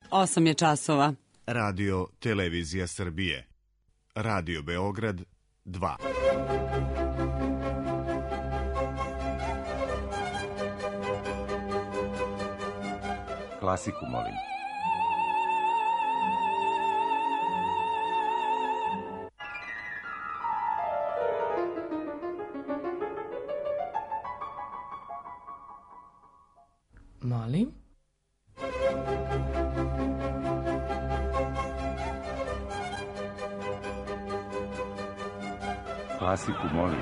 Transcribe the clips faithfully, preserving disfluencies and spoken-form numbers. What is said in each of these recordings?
osam je časova. Radio Televizija Srbije. Radio Beograd dva. Klasiku molim. Molim. Klasiku molim.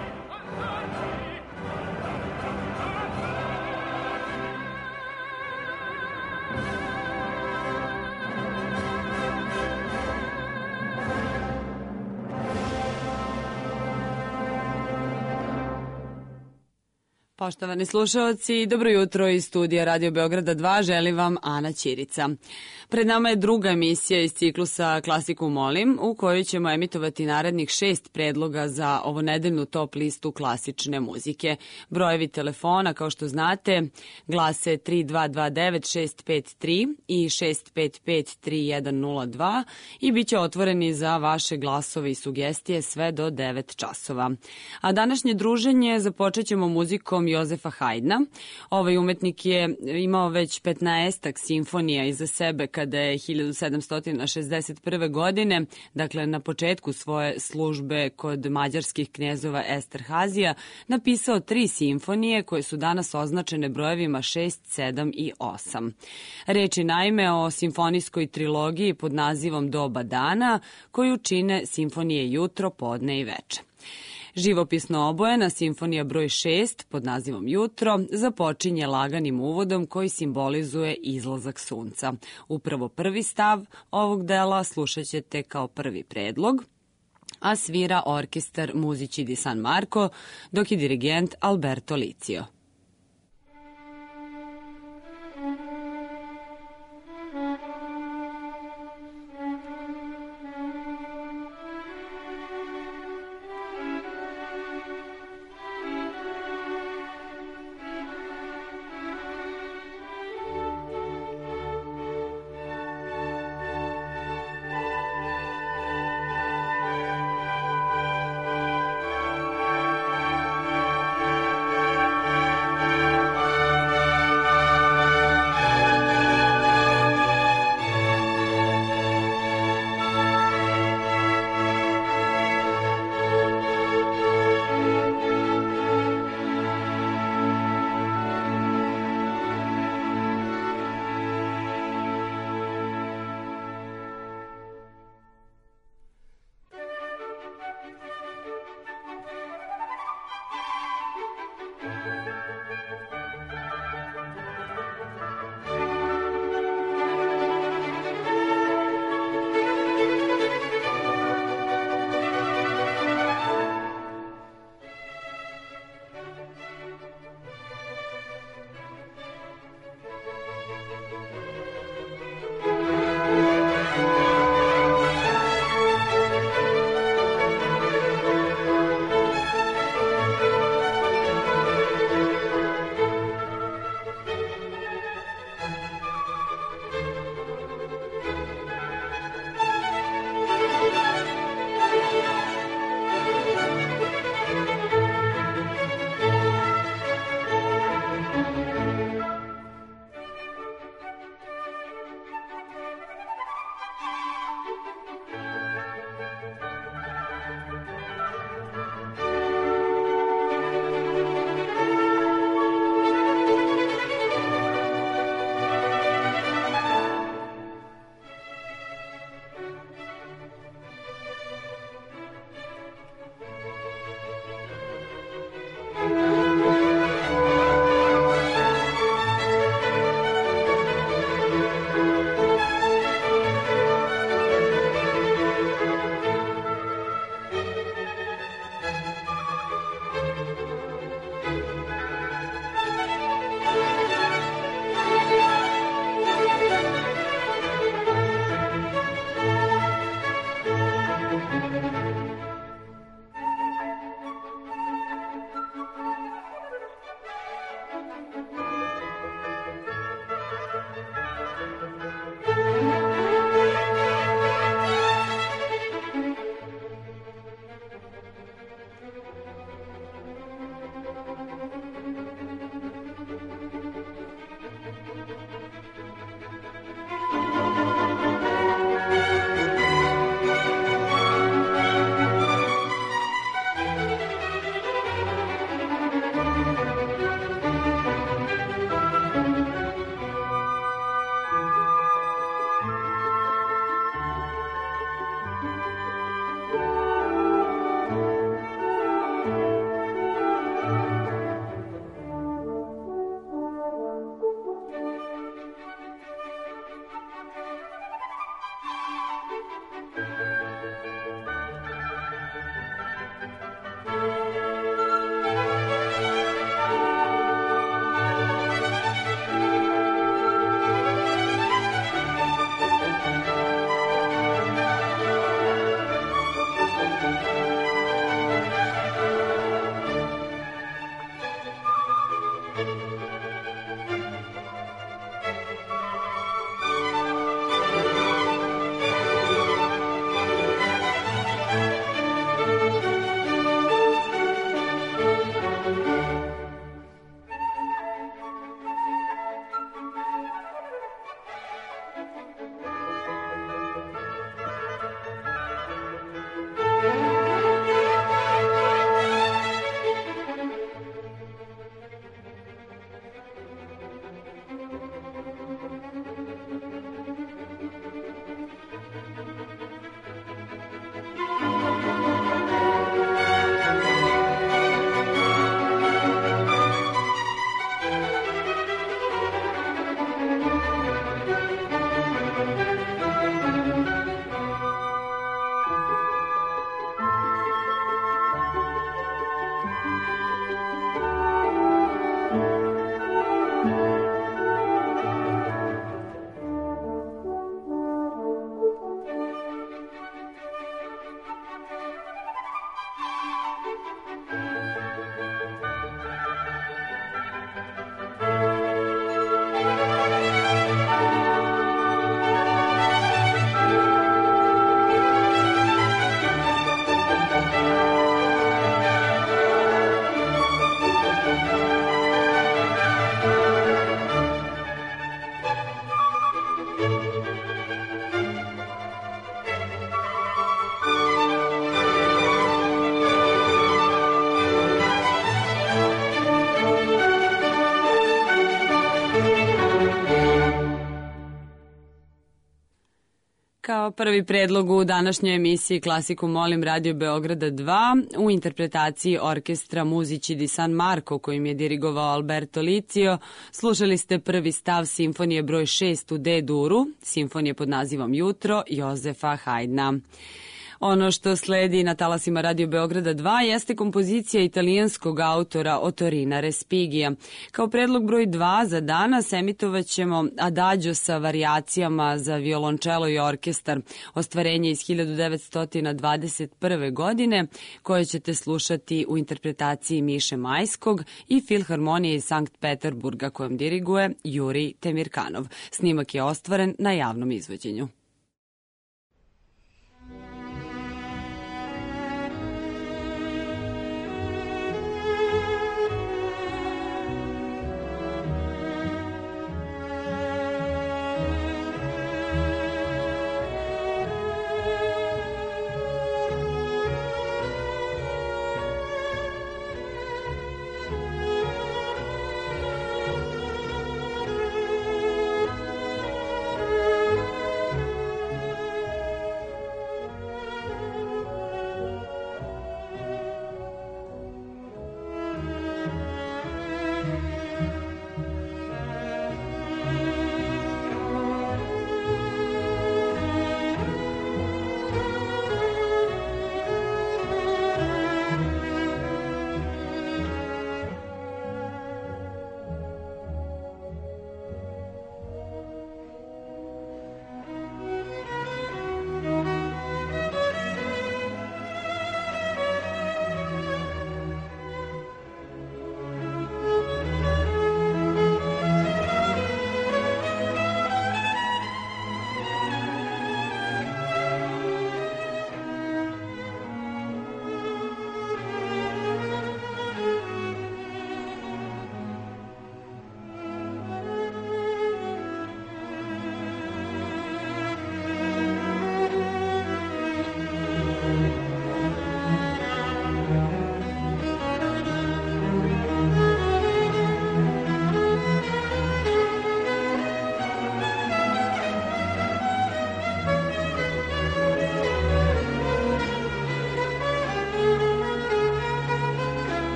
Poštovani slušalci, dobro jutro iz studija Radio Beograda dva, želi vam Ana Ćirica. Pred nama je druga emisija iz ciklusa Klasiku molim, u kojoj ćemo emitovati narednih šest predloga za ovonedeljnu top listu klasične muzike. Brojevi telefona, kao što znate, glase tri dva dva devet šest pet tri i šest pet pet tri jedan nula dva i bit će otvoreni za vaše glasove i sugestije sve do devet časova. A današnje druženje započet ćemo muzikom Jozefa Hajdna. Ovaj umetnik je imao već petnaestak simfonija iza sebe kada je hiljadu sedamsto šezdeset prve. godine, dakle na početku svoje službe kod mađarskih knjezova Esterhazija, napisao tri simfonije koje su danas označene brojevima šest, sedam i osam. Reč je naime o simfonijskoj trilogiji pod nazivom Doba dana, koju čine simfonije Jutro, podne i veče. Živopisno obojena simfonija broj šest pod nazivom Jutro započinje laganim uvodom koji simbolizuje izlazak sunca. Upravo prvi stav ovog dela slušat ćete kao prvi predlog, a svira orkestar Musici di San Marco, dok je dirigent Alberto Licio. Kao prvi predlog u današnjoj emisiji Klasiku molim Radio Beograda dva u interpretaciji orkestra Muzici di San Marco kojim je dirigovao Alberto Licio, slušali ste prvi stav simfonije broj šest u D-duru, simfonije pod nazivom Jutro Jozefa Haydna. Ono što sledi na talasima Radio Beograda dva jeste kompozicija italijanskog autora Ottorina Respigija. Kao predlog broj dva za danas emitovat ćemo Adagio sa varijacijama za violončelo i orkestar, ostvarenje iz hiljadu devetsto dvadeset prve. godine, koje ćete slušati u interpretaciji Miše Majskog i Filharmonije iz Sankt Peterburga kojom diriguje Juri Temirkanov. Snimak je ostvaren na javnom izvođenju.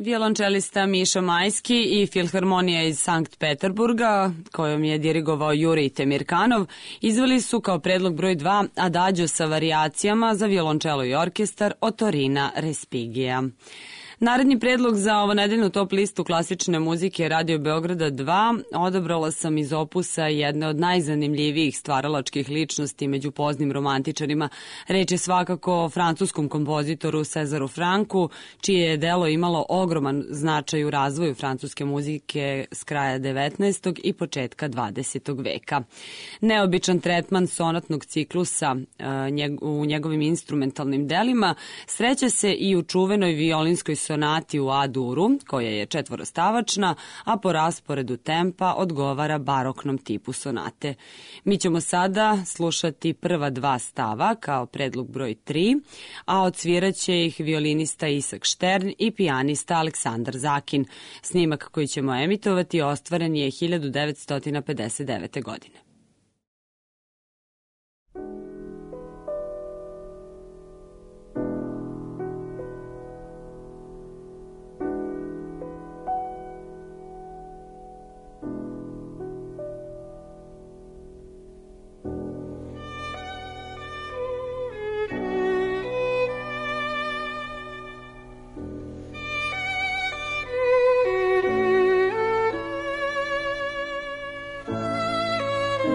Violončelista Miša Majski i Filharmonija iz Sankt Peterburga, kojom je dirigovao Jurij Temirkanov, izveli su kao predlog broj dva Adagio sa varijacijama za violončelo i orkestar od Torina Respigija. Naredni predlog za ovonedeljnu top listu klasične muzike Radio Beograda dva odabrala sam iz opusa jedne od najzanimljivijih stvaralačkih ličnosti među poznim romantičarima. Reč je svakako o francuskom kompozitoru Cezaru Franku, čije je delo imalo ogroman značaj u razvoju francuske muzike s kraja devetnaestog i početka dvadesetog veka. Neobičan tretman sonatnog ciklusa u njegovim instrumentalnim delima sreće se i u čuvenoj violinskoj sonati u A-duru, koja je četvorostavačna, a po rasporedu tempa odgovara baroknom tipu sonate. Mi ćemo sada slušati prva dva stava kao predlog broj tri, a odsviraće ih violinista Isak Štern i pijanista Aleksandar Zakin. Snimak koji ćemo emitovati ostvaren je hiljadu devetsto pedeset devete. godine. Thank you.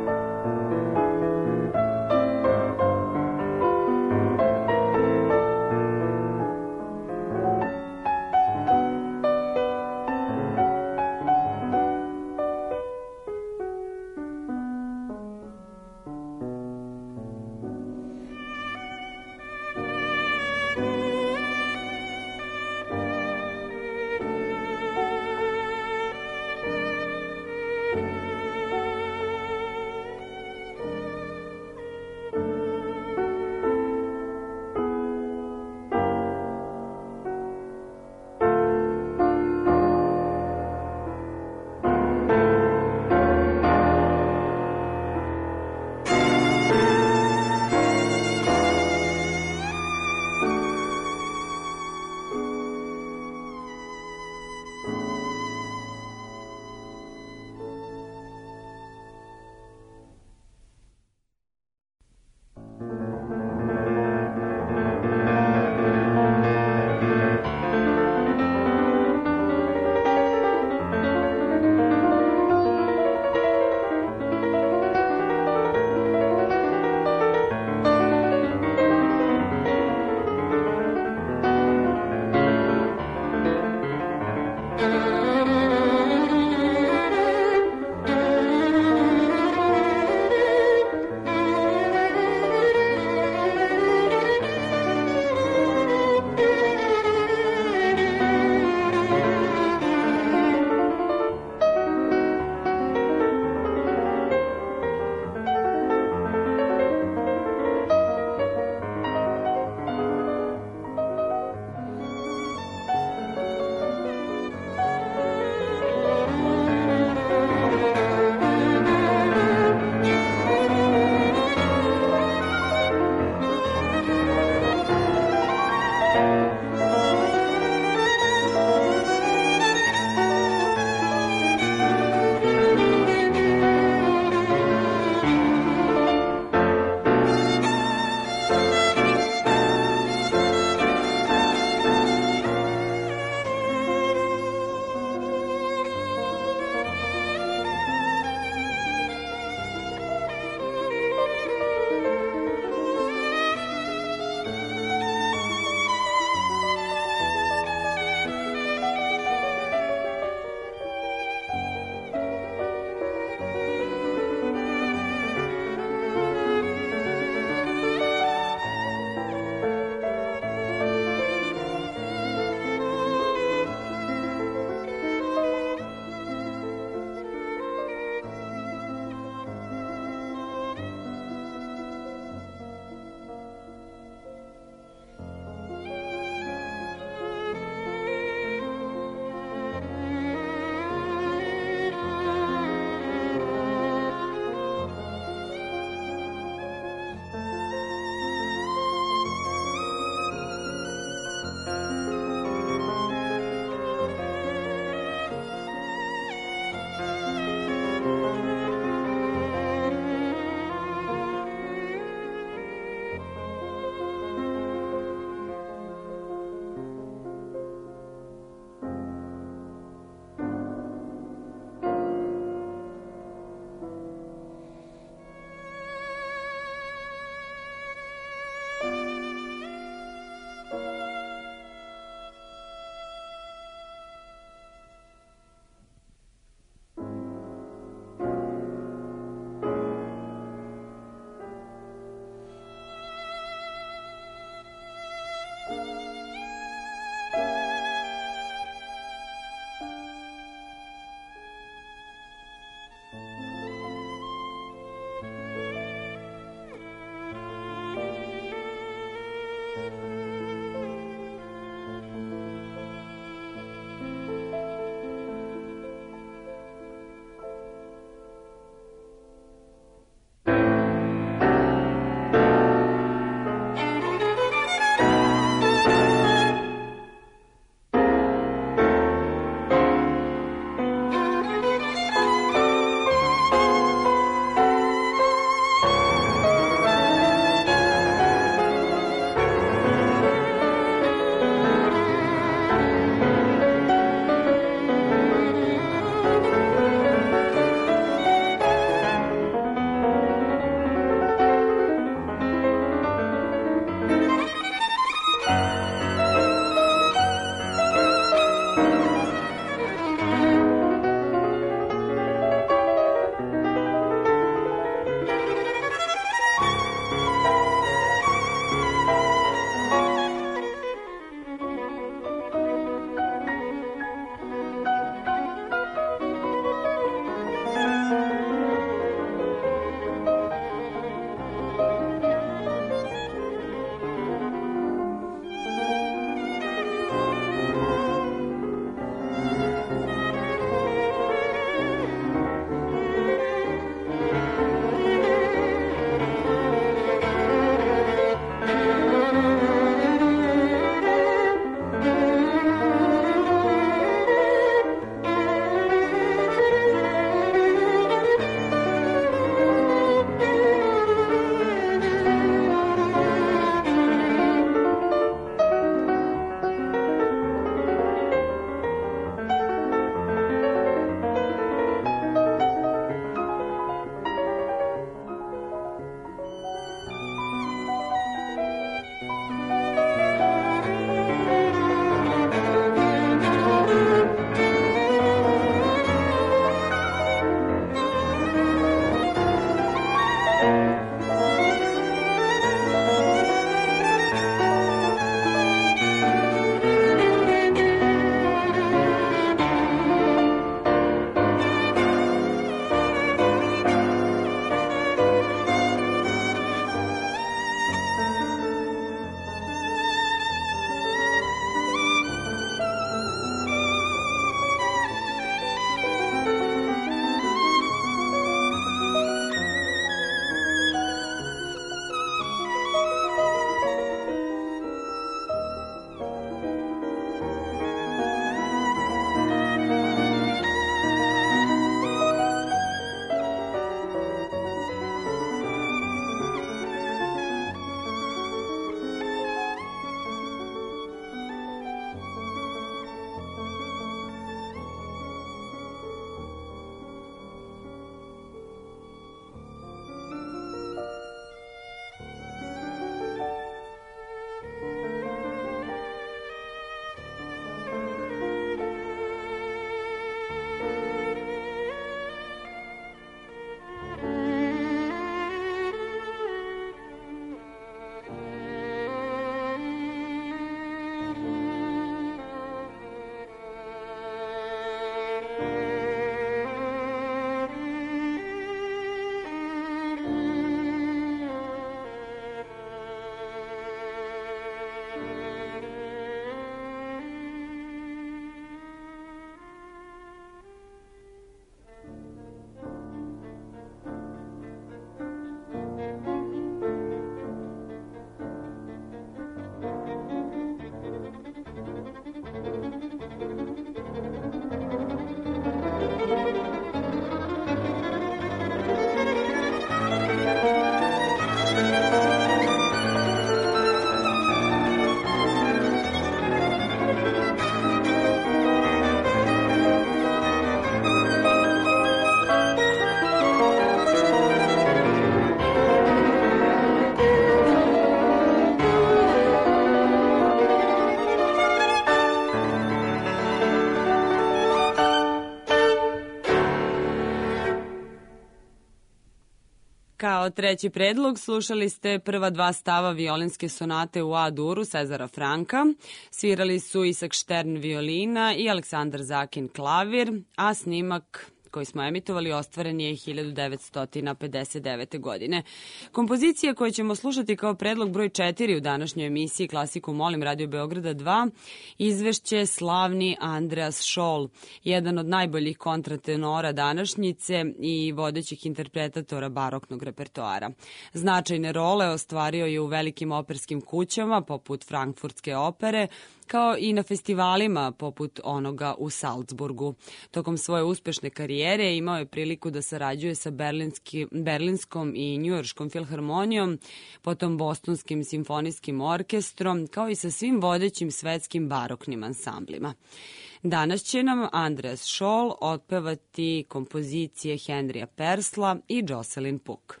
Kao treći predlog slušali ste prva dva stava violinske sonate u A-duru Cezara Franka. Svirali su Isak Štern violina i Aleksandar Zakin klavir, a snimak koji smo emitovali ostvaren je hiljadu devetsto pedeset devete. godine. Kompozicija koju ćemo slušati kao predlog broj četiri u današnjoj emisiji Klasiku molim Radio Beograda dva izvešće slavni Andreas Scholl, jedan od najboljih kontratenora današnjice i vodećih interpretatora baroknog repertoara. Značajne role ostvario je u velikim operskim kućama poput Frankfurtske opere, kao i na festivalima poput onoga u Salzburgu. Tokom svoje uspešne karijere imao je priliku da sarađuje sa Berlinski, Berlinskom i Njujorškom filharmonijom, potom Bostonskim simfonijskim orkestrom, kao i sa svim vodećim svetskim baroknim ansamblima. Danas će nam Andreas Scholl otpevati kompozicije Henrya Persla i Jocelyn Pook.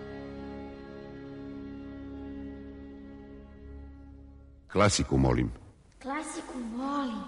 Klasiku molim. Klasiku volim.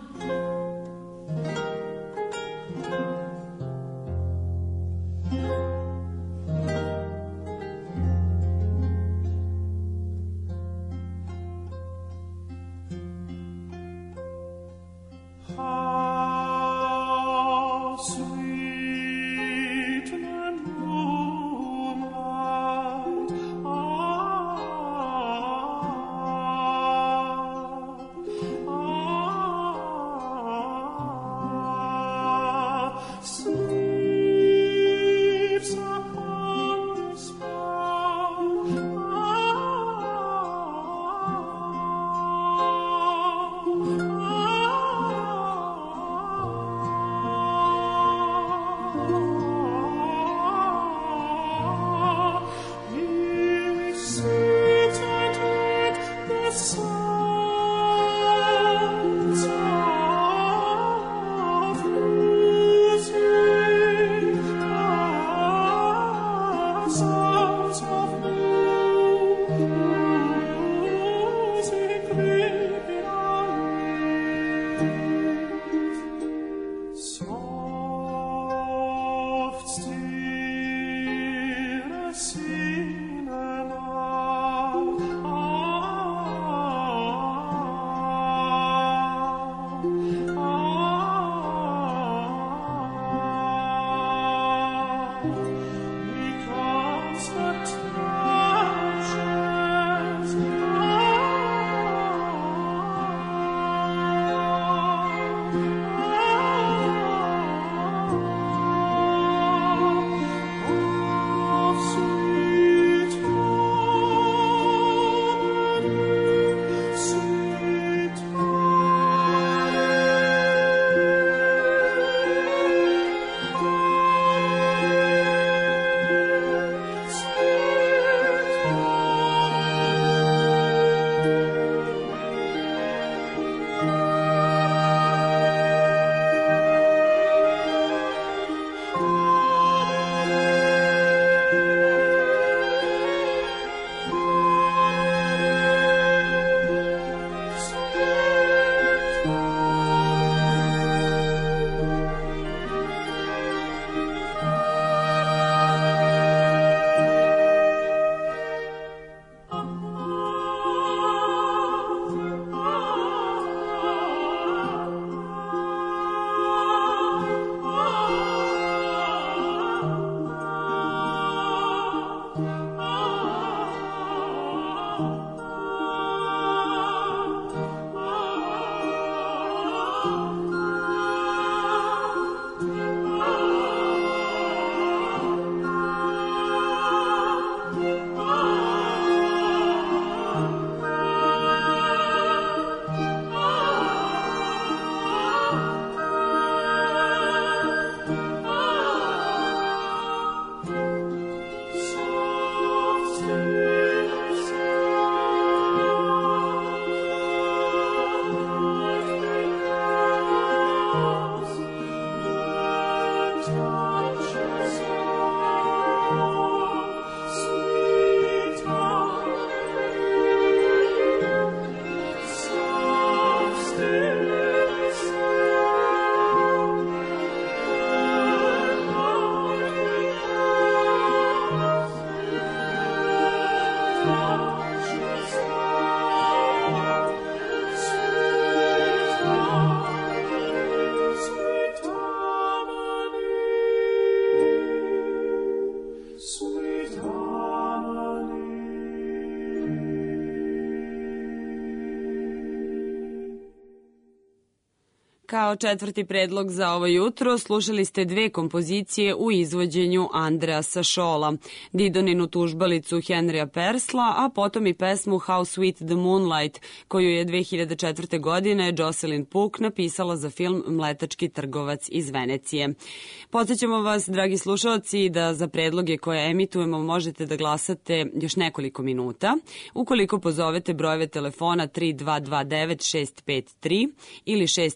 Kao četvrti predlog za ovo jutro slušali ste dve kompozicije u izvođenju Andreasa Scholla, Didoninu tužbalicu Henrya Persla, a potom i pesmu How Sweet the Moonlight, koju je dve hiljade četvrte. godine Jocelyn Pook napisala za film Mletački trgovac iz Venecije. Podsjećamo vas, dragi slušalci, da za predloge koje emitujemo možete da glasate još nekoliko minuta. Ukoliko pozovete brojeve telefona tri dva dva devet šest pet tri ili šest pet pet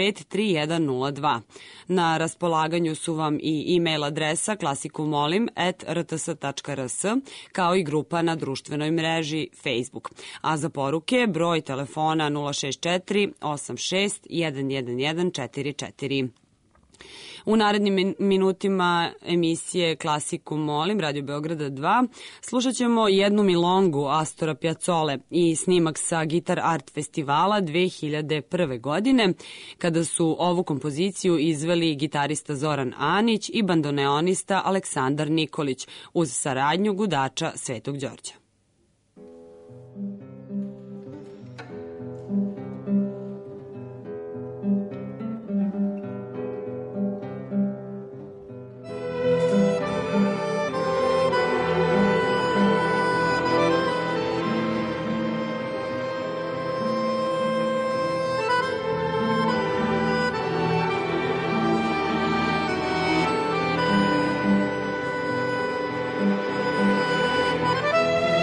pet tri jedan nula dva. Na raspolaganju su vam i e-mail adresa klasikumolim at r t s tačka r s, kao i grupa na društvenoj mreži Facebook. A za poruke broj telefona nula šest četiri osam šest jedan jedan jedan četiri četiri. U narednim minutima emisije Klasiku molim, Radio Beograda dva, slušat ćemo jednu milongu Astora Piazzole i snimak sa Gitar Art festivala dve hiljade prve. godine, kada su ovu kompoziciju izveli gitarista Zoran Anić i bandoneonista Aleksandar Nikolić uz saradnju gudača Svetog Đorđa. Thank you.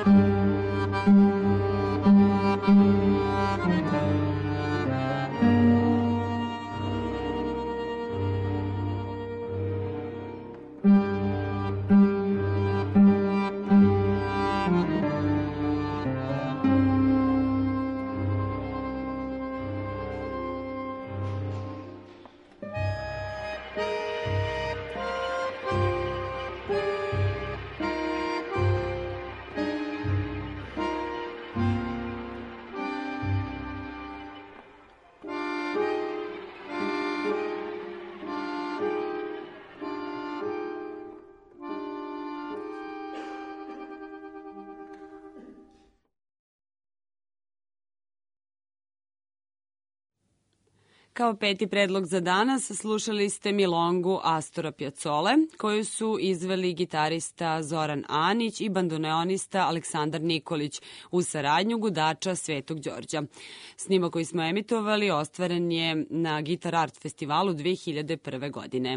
Kao peti predlog za danas slušali ste Milongu Astora Pjacole, koju su izveli gitarista Zoran Anić i bandoneonista Aleksandar Nikolić uz saradnju gudača Svetog Đorđa. Snimak koji smo emitovali ostvaren je na Guitar Art festivalu dve hiljade prve. godine.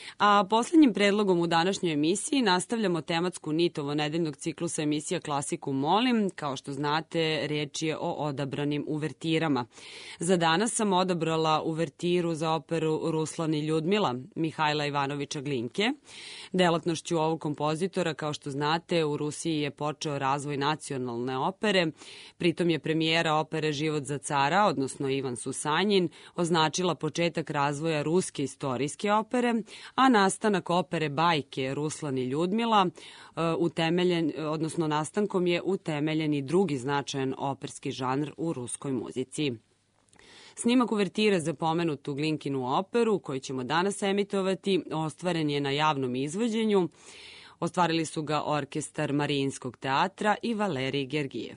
A poslednjim predlogom u današnjoj emisiji nastavljamo tematsku nit ovonedeljnog ciklusa emisija Klasiku molim. Kao što znate, reč je o odabranim uvertirama. Za danas sam odabrala uvertiru za operu Ruslan i Ljudmila Mihajla Ivanovića Glinke. Delatnošću ovog kompozitora, kao što znate, u Rusiji je počeo razvoj nacionalne opere. Pritom je premijera opere Život za cara, odnosno Ivan Susanjin, označila početak razvoja ruske istorijske opere, a nastanak opere bajke Ruslan i Ljudmila utemeljen, odnosno nastankom je utemeljen i drugi značajan operski žanr u ruskoj muzici. Snimak uvertire za pomenutu Glinkinu operu, koju ćemo danas emitovati, ostvaren je na javnom izvođenju. Ostvarili su ga orkestar Marijinskog teatra i Valerij Gergijev.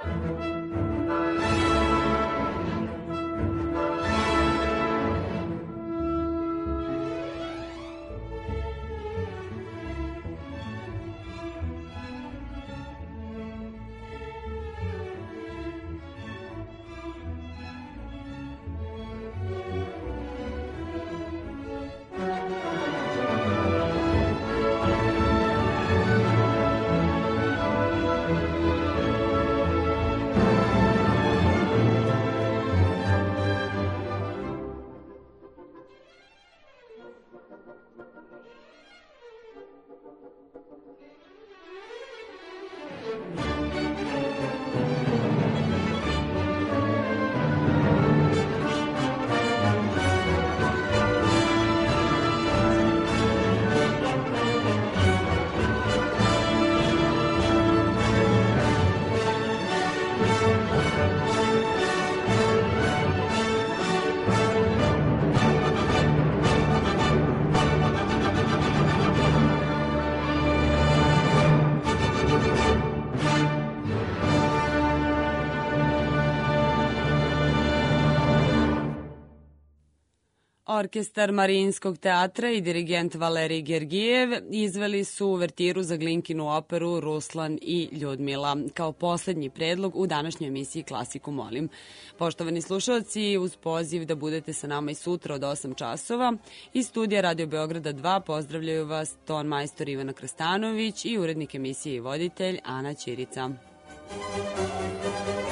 Orkestar Marijinskog teatra i dirigent Valerij Gergijev izveli su uvertiru za Glinkinu operu Ruslan i Ljudmila kao poslednji predlog u današnjoj emisiji Klasiku molim. Poštovani slušalci, uz poziv da budete sa nama i sutra od osam časova, iz studija Radio Beograda dva pozdravljaju vas ton majstor Ivana Krstanović i urednik emisije i voditelj Ana Ćirica.